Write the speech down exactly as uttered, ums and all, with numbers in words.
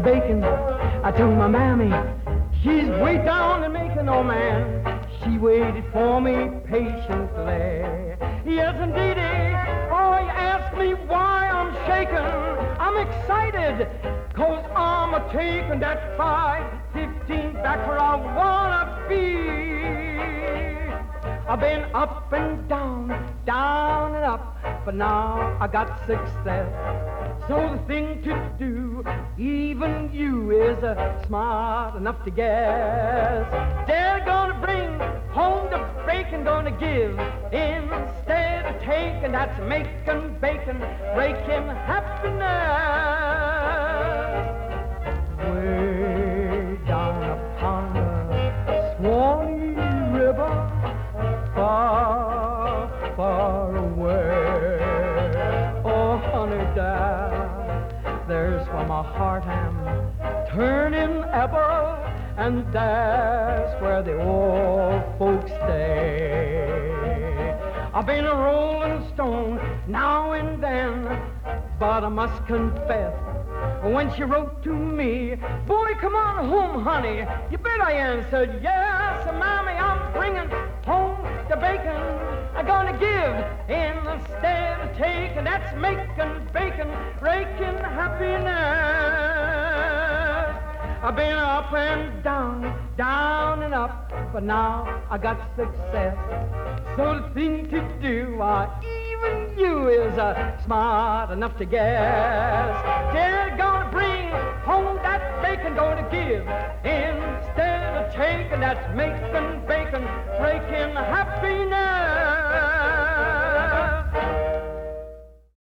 bacon. I told my mammy, she's way down in Macon, oh man. She waited for me patiently. Yes, indeedy. Oh, you ask me why I'm shaking. I'm excited, cause I'm a-taking that five fifteen back where I wanna be. I've been up and down, down and up, but now I got success. So the thing to do, even you, is uh, smart enough to guess. They're gonna bring home the bacon, gonna give instead of taking. That's making bacon, breaking happiness. Way down upon the Swanee River, far, far away. Oh, honey, down there's where my heart am turning ever, and that's where the old folks stay. I've been a rolling stone now and then, but I must confess, when she wrote to me, boy, come on home, honey, you bet I answered yes. Mommy, I'm bringing home the bacon. I'm gonna give instead of taking. That's making bacon, breaking happiness. I've been up and down, down and up, but now I got success. So the thing to do, why, even you is uh, smart enough to guess. They're gonna bring home that bacon, gonna give instead of taking. That's making bacon, breaking happiness.